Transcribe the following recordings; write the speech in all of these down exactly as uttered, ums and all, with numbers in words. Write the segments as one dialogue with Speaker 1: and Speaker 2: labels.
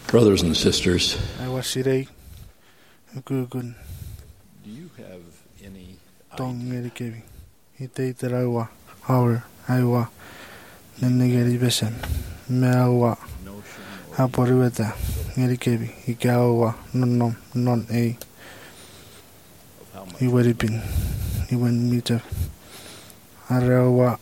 Speaker 1: Brothers and sisters,
Speaker 2: Aiwa sirei ukukun
Speaker 1: do you have any
Speaker 2: tong
Speaker 1: idea
Speaker 2: ngeri kevi. Itei terawa haur aiwa nenegeri besen me awa
Speaker 1: notion or
Speaker 2: haporiweta ngeri kevi ikawa non non ei
Speaker 1: of how much
Speaker 2: iweripin iwen mita arewa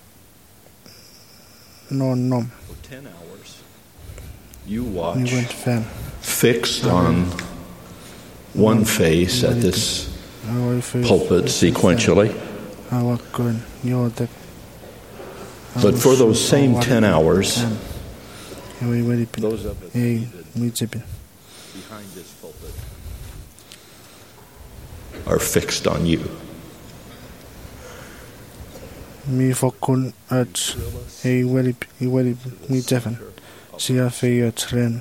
Speaker 2: non nom
Speaker 1: for ten hours you
Speaker 2: iwen
Speaker 1: watch
Speaker 2: fan
Speaker 1: fixed on one face at this pulpit sequentially,
Speaker 2: awa kun yotek
Speaker 1: but for those same ten hours,
Speaker 2: ewe iweripin
Speaker 1: those of us
Speaker 2: ei
Speaker 1: seated
Speaker 2: mitipin
Speaker 1: behind this pulpit are fixed on you.
Speaker 2: mi fokun at ei werip iwerip mitefan sia feyot ren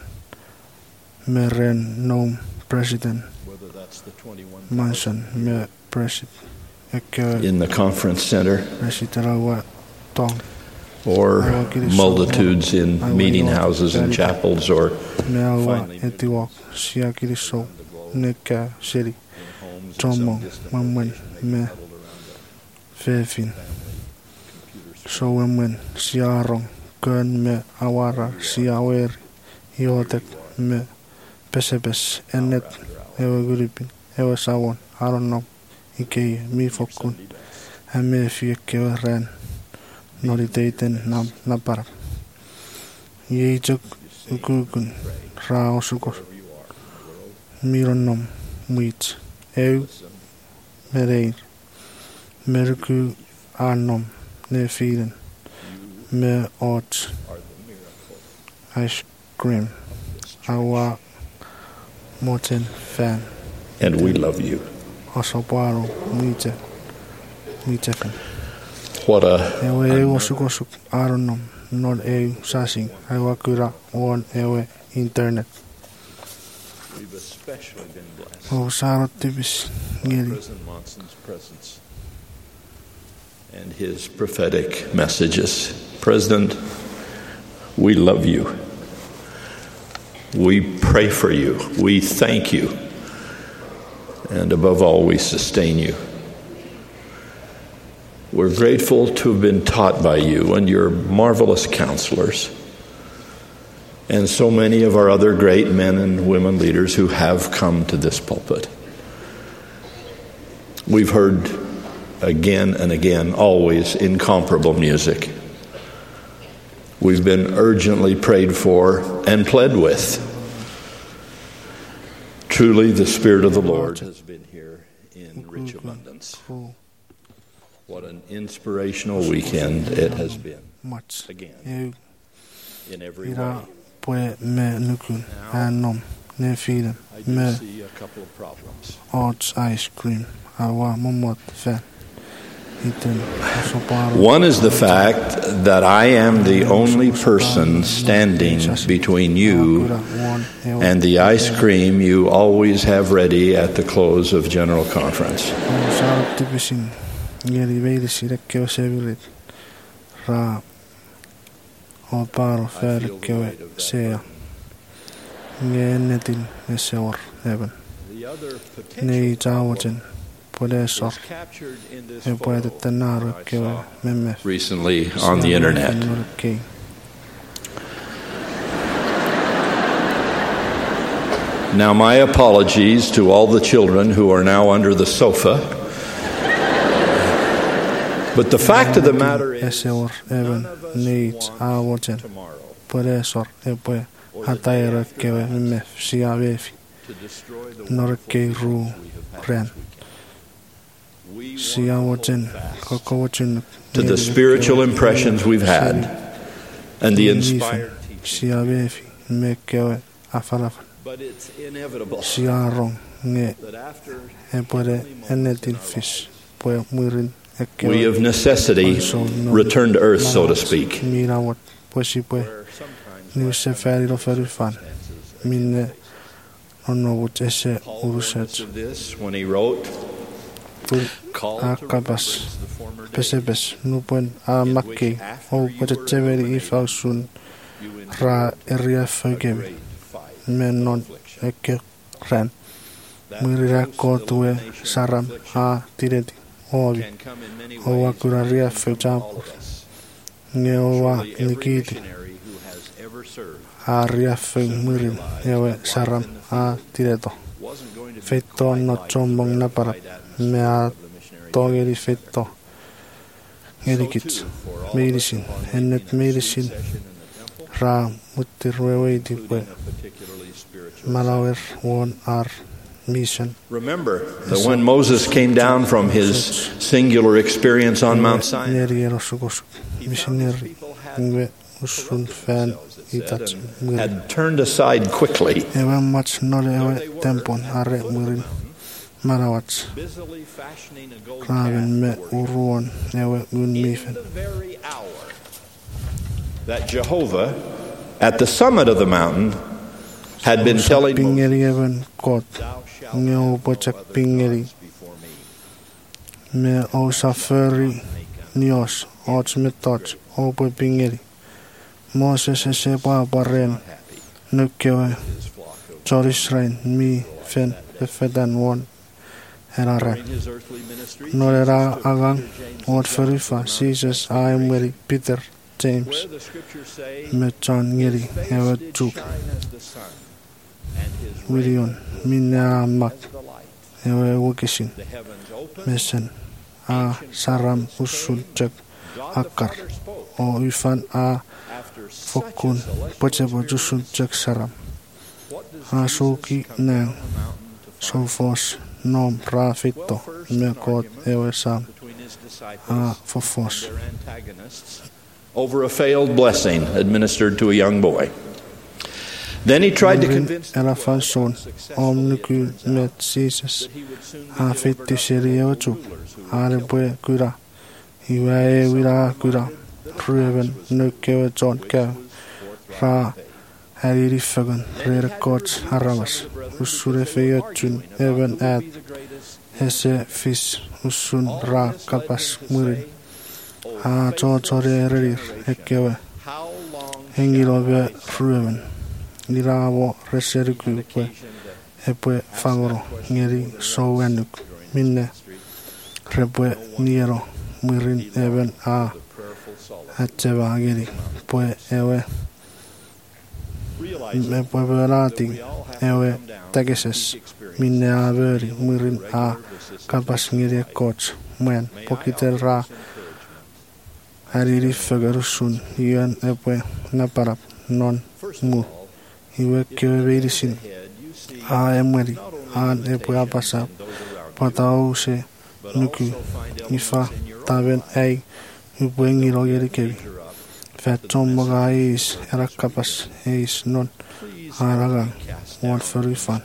Speaker 2: meren nom president
Speaker 1: Whether that's the twenty-one
Speaker 2: mansion me president ek
Speaker 1: in the conference center
Speaker 2: presidentarawa tong
Speaker 1: or multitudes in meeting houses and chapels or
Speaker 2: me awa
Speaker 1: finally
Speaker 2: etiwok sia kiriso neka seri
Speaker 1: in homes in
Speaker 2: tomo
Speaker 1: some distant
Speaker 2: mamwen
Speaker 1: location
Speaker 2: me
Speaker 1: huddled around
Speaker 2: fefin
Speaker 1: a computer screen.
Speaker 2: so wemen sia rong kun me awara sia wer yotek me pesepes enet ewe guripin ewe sawon aronom ikei mi fokun ame fieke ren noriteiten nam napar yeituk ukukun rao sukos mironom muit eu mereir merku anom ne filen me ot
Speaker 1: Are the miracle
Speaker 2: ice cream awa moten fan
Speaker 1: and we love you.
Speaker 2: asoparo muite muitefen
Speaker 1: What a
Speaker 2: ewe ewe sukosuk aronom non eu sasing aiwa kura on ewe internet
Speaker 1: we've especially been blessed
Speaker 2: o sarot tibis ngeri
Speaker 1: President Monson's presence and his prophetic messages. President, we love you. We pray for you. We thank you. And above all, we sustain you. We're grateful to have been taught by you and your marvelous counselors and so many of our other great men and women leaders who have come to this pulpit. We've heard again and again, always incomparable music. We've been urgently prayed for and pled with. Truly, the Spirit of the Lord has been here in rich abundance.
Speaker 2: fu
Speaker 1: What an inspirational weekend it has been,
Speaker 2: much
Speaker 1: again,
Speaker 2: eu
Speaker 1: in every way.
Speaker 2: ira pue me nukun anom ne filen
Speaker 1: I do
Speaker 2: me
Speaker 1: see a couple of problems.
Speaker 2: ot ice cream awa momot fan iten asoparo
Speaker 1: One is the fact that I am the only person standing between you and the ice cream you always have ready at the close of General Conference.
Speaker 2: sarot tibisin ngeri veilisi rekkeo sevilit ra o paro
Speaker 1: I feel the
Speaker 2: ferkeo
Speaker 1: weight of that
Speaker 2: sea
Speaker 1: burden.
Speaker 2: ngenetin eseor even
Speaker 1: The other
Speaker 2: nei
Speaker 1: potential problem
Speaker 2: tawoten podesor
Speaker 1: is captured in this
Speaker 2: e
Speaker 1: photo
Speaker 2: puedette naru
Speaker 1: I
Speaker 2: keo
Speaker 1: saw
Speaker 2: memme
Speaker 1: recently on the internet.
Speaker 2: Okay.
Speaker 1: Now, my apologies to all the children who are now under the sofa. But the fact of the matter is,
Speaker 2: eseor even
Speaker 1: none of us
Speaker 2: neit
Speaker 1: want
Speaker 2: awoten
Speaker 1: tomorrow
Speaker 2: podesor e pue hataira keo memme sia vefi
Speaker 1: to destroy the
Speaker 2: norke
Speaker 1: wonderful
Speaker 2: ru
Speaker 1: visions we have had
Speaker 2: ren
Speaker 1: this weekend. We
Speaker 2: sia
Speaker 1: want to
Speaker 2: woten
Speaker 1: hold fast
Speaker 2: kokowotun
Speaker 1: to the spiritual impressions we've had and the inspired teaching.
Speaker 2: sia vefi me keo afaraf
Speaker 1: But it's inevitable
Speaker 2: sia rong nge
Speaker 1: that after
Speaker 2: e pode enetin fish pue murin e keo
Speaker 1: we of necessity return to earth, so to speak,
Speaker 2: mirawat posi pue
Speaker 1: where sometimes
Speaker 2: ni se feri lo feri fan
Speaker 1: circumstances
Speaker 2: minne onnovut ese
Speaker 1: Paul warned us
Speaker 2: uruset
Speaker 1: of this when he wrote, Call to
Speaker 2: akabas
Speaker 1: remembrance the former days
Speaker 2: pesepes nupuen a makki o pode teveri i fausun
Speaker 1: you endured
Speaker 2: ra
Speaker 1: a
Speaker 2: eria fagem
Speaker 1: great fight
Speaker 2: me non eke ren. Myrira kotue saram a tireti ovi. Owa kura riaffe japur. Ne owa nikiti. A riaffe myrin ewe saram a tireto. Fetto no chombong napara. Me a togeri fetto. Erikits. Medicine. Ennet medicine. Ra mutirweweiti pue. Malawer won our mission.
Speaker 1: Remember that when Moses came down from his singular experience on Mount Sinai, had turned aside quickly, busily fashioning a golden calf in the very hour that Jehovah, at the summit of the mountain, had been telling Moses, "Thou shalt pingeri
Speaker 2: me o safari nios ots metots o po pingeri Moses se pa paren nukewe chorisrain mi fen befedan won erare norera agang ot ferifa Jesus I am very Peter James me John ngeri ewe tuk William minna mak ewe wokesin mesen a saram usul cek akar o ifan a fokun pocebo jusul cek saram a suki nang sofos nom rafito me kot ewe sam a fofos
Speaker 1: over a failed blessing administered to a young boy. Then he tried to convince them
Speaker 2: om nuku met Jesus a fitti serio chu ale boy kura iwae wira kura ruben nuke John ka ra hariri fagan rere coach haramas usure feyotun even at hese fis usun ra kapas muri a cho chore rerir ekewe hengilo be ruben Niravo reseriku pue epue fagoro ngeri sowenuk minne repue niero mirin even a atcheva ngeri pue ewe me pue verati ewe tegeses minne a veri mirin a kapas ngeri coach men pokitel ra hariri fagarusun yen epue naparap non mu Iwe kewe verisin a emweri a epo apasa patau se nuku ifa taven ei iwe ngiro yeri kevi fetom moga eis erakapas eis non aragang won ferifan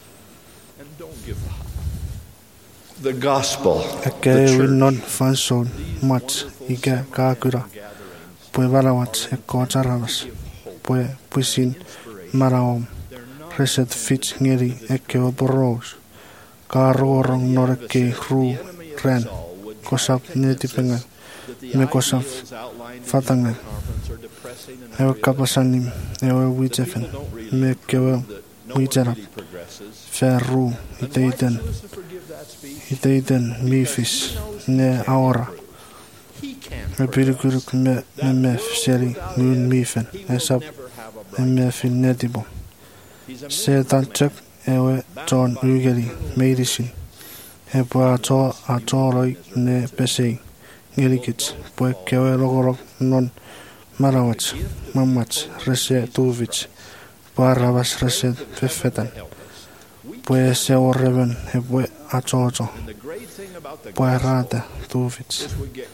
Speaker 1: the gospel
Speaker 2: eke will non fanson much ike kakura pue varawat eko charavas pue puisin Maraom, reset fits ngeri eke oboros, karorong noreke ru ren, kosap netipengan, me kosap fatangan, ewe kapasanim, ewe wijefen, me kewe wijerap, ferru, iteiten, iteiten mifis, ne aora, me pirikuruk me mef seri, nun mifen, esap, emme finnetibo se tanchak ewe John ugeri medicine e po ato atoroi ne pesei ngerikits po kewe logorok non marawats mamats rese tuvits paravas rese fefetan po se orreven e po atoto po rata tuvits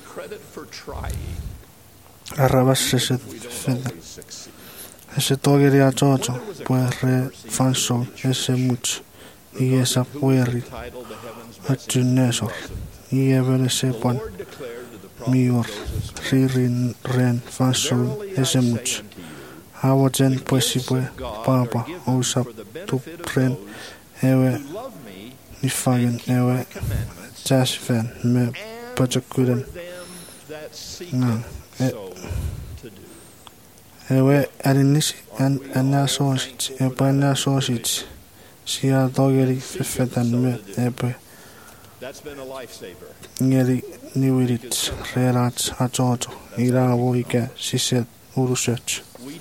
Speaker 2: arravas rese fefetan Ese togeri a chocho, pues re fanso ese much, y esa pueri, a chunesor, y even ese pan, mior, ririn ren fanso ese much. Awajen pues si pue, papa, usap tu ren, ewe, nifagen, ewe, jasfen, me pachakuren, nang, ewe alinisi an anasosit epe anasosit sia dogeri fefetan me epe ngeri niwirit rerat atoto iravo ike siset urusech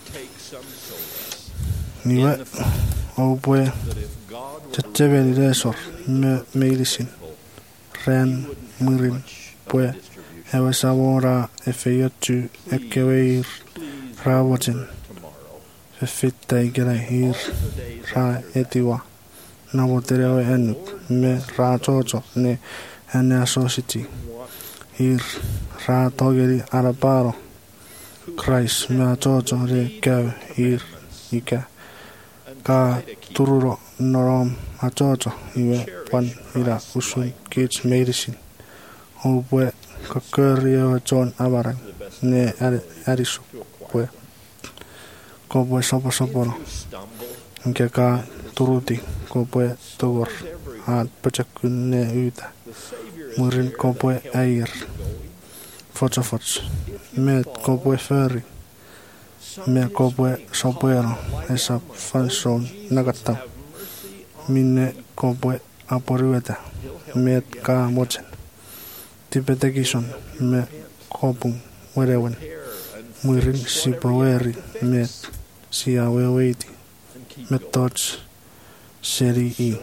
Speaker 2: niwe opwe teteveli resor me meilisin ren mirin pue ewe savora efeyottu ekkeweir raavotin fefittai gerehir ra etiwa navoterewe ennuk me raatoto ne enne asositi hir raatogeri araparo Christ me atoto re käy hir ikä ka tururo norom atoto iwe pan ira usun kids medicine opwe ka köriö John avarang ne arisu pue kopwe sopo soporo nke ka turuti kopwe togor at pachakun ne ytä murin kopwe äir fotsofots met kopwe föri me kopwe sopero esa fanson nagatta minne kopwe aporyötä met ka motsen tipetekison me kopun werewen muirin sipoweri met siaweweiti met tots seri i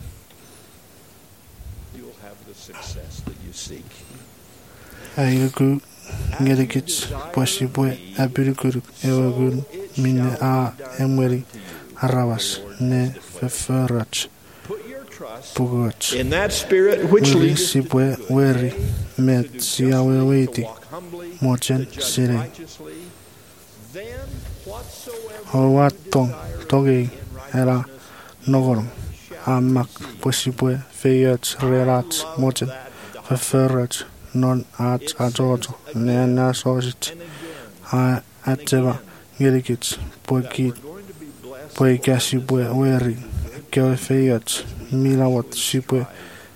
Speaker 2: aiku ngerikits posipue apirikuru ewagun minne a emweri aravas ne feferach pugoch
Speaker 1: In that spirit which
Speaker 2: muirin
Speaker 1: leads
Speaker 2: sipue weri met siaweweiti mochen seri Hovatton togi era nogoron ammak posipue feyöts relats mochen feferach non at atoto ne na sosit a ateva gerikits poikit poikasipue weri kewe feyöts milawat sipue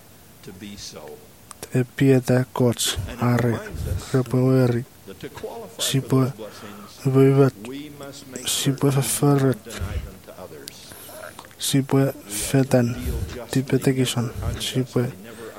Speaker 2: e pietä kots are repoweri sipue vyvät sipue feferret sipue fetän tipetekison sipue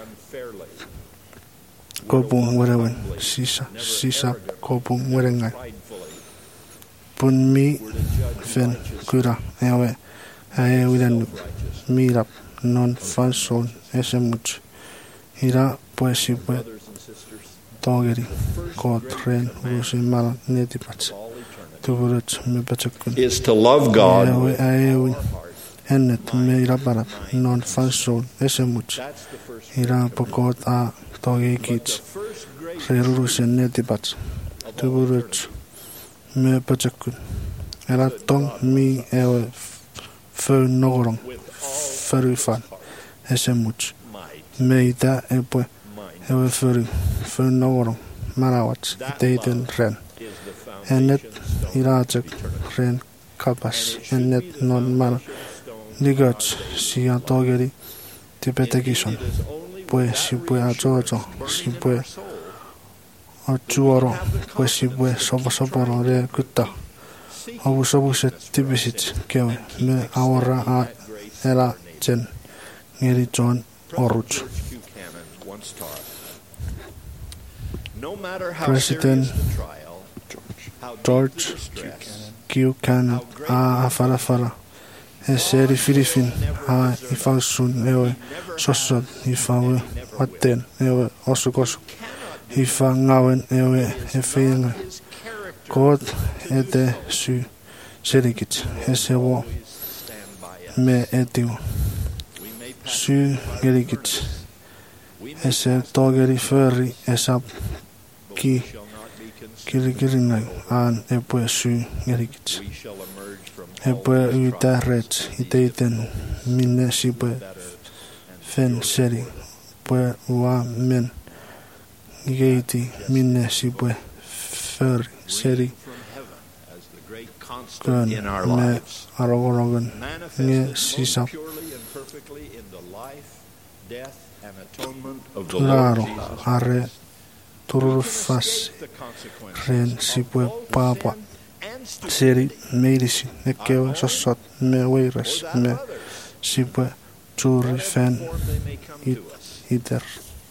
Speaker 2: kopun werewen sisa sisa kopun werengai pun mi fen kyra ewe äe uidennuk miirap non fanson esemuts ira poesipue togeri koot ren uusin malan netipats tuvuruts me patsakun
Speaker 1: is to love God
Speaker 2: ewe äe ennet me ira parat non fanson esemuts ira pokoot a togi kits rerurusen netipats tuvuruts me patsakun ela tong mi ewe fön nogorong förufan esemuts meitä epue ewe föry fön nogorong marawats iteiten ren ennet iratsek ren kapas ennet non mara ligots sia togeri tipetekison pue sipue atoto sipue atsuoro pue sipue sopo soporo re kutta avusavuset tipisit kewe me aora a ela sen ngeri John oruts President George Buchanan a afalafala e seri Filipin a ifausun ewe sossot ifawe watten ewe osukosuk ifa ngawen ewe efeinga koot ete sy serikits esevo me etiu sy gerikits ese togeri föri esap ki kirikiringai an epue sy gerikits epue ytä rets iteiten minne sipue fen seri pue ua men geiti minne sipue föri seri kön me arogorogen nge sisap Claro, are turfas ren sipue papa seri meidisi e kewe sosot me weiras me sipwe turi fen iter.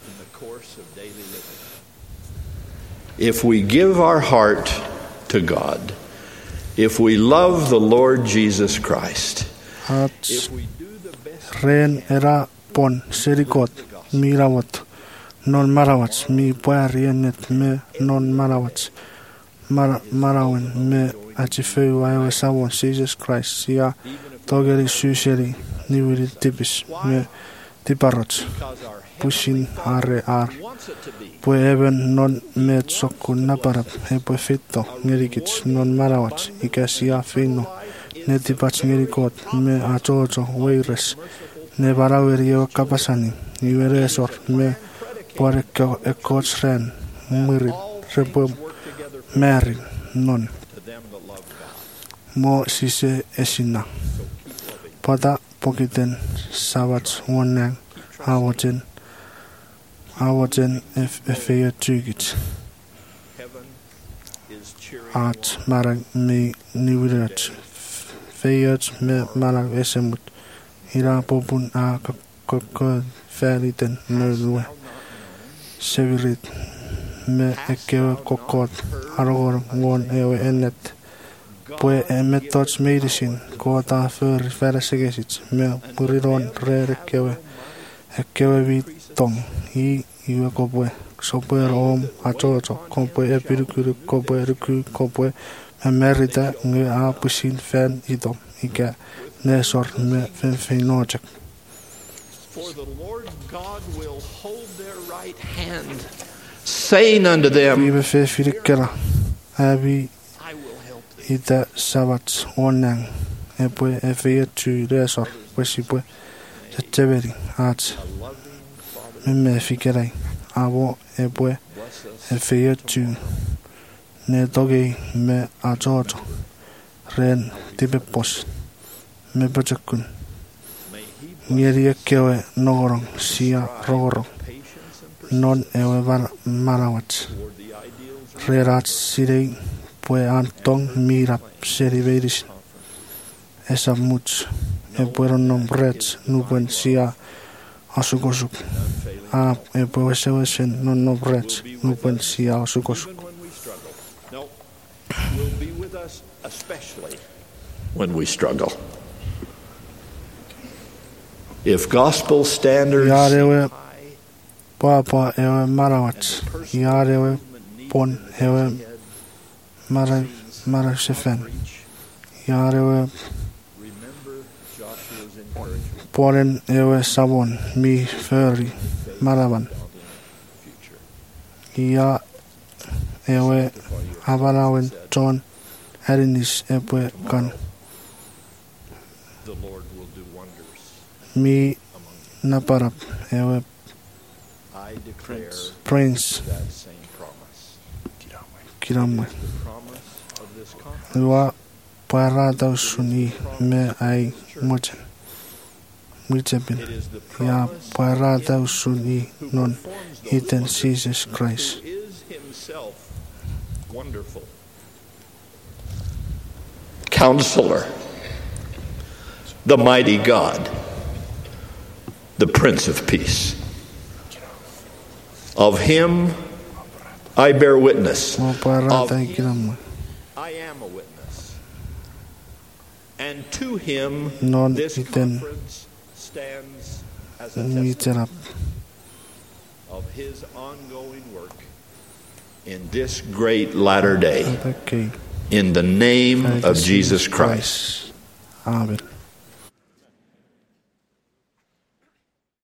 Speaker 1: If we give our heart to God, if we love the Lord Jesus Christ,
Speaker 2: At ren era pon serikot mirawat non marawat mi puarienet me non marawat mar marawen me achifeu aewe sawon Jesus Christ sia togeri suseri niwiri tipis me tiparot pusin are ar pue even non me tsokku naparap he pue fitto ngerikits non marawat ika sia fino ne tipats ngerikot me achocho weires ne baraweri ewa kapasani iweresor me puarekko ekots ren murit repum Mary non mo sise esina pada pokiten savat wonang awoten awoten if efeya tugit at marag me niwirat feyat me marag esemut ira popun a kokko feriten nölwe sevirit me ekewe kokot argor won ewe ennet pue emetots medicine kota för färsegesit me puriron rerekewe ekewe vitong i iwe kopue sopuer om achocho kopue epirukuru kopue ruku kopue emerita nge a pusin fen idom ike nesor me fen feinojek.
Speaker 1: For the Lord God will hold their right hand, saying unto them,
Speaker 2: Vive fe firikera abi ita savat onang epue efeyetu resor pesipue seteveri at meme fikerai avo epue efeyetu ne togi me achocho ren tipepos me pachakun ngeri kewe nogorong sia rogorong non ewe var marawat rerat sirei pue antong mirap seriveris esa much e pueron nom rets nupuen sia asukosuk a e pue sewesen non nom rets nupuen sia asukosuk.
Speaker 1: will be with us especially when we struggle. If gospel standards
Speaker 2: Yarewe papa ewe marawat yarewe pon ewe mara mara sefen yarewe poren ewe sabon mi föri maravan ya ewe abarawen John Herinis epwe kan mi naparap ewe Prince Kiramwe Lua parada suni me ai mochen Michepin ya parada suni non iten Jesus Christ
Speaker 1: wonderful Counselor, the mighty God, the Prince of Peace. Of him I bear witness. Of him I am a witness. And to him this conference stands as a testimony of his ongoing work in this great latter day. In the name of Jesus Christ.
Speaker 2: Amen.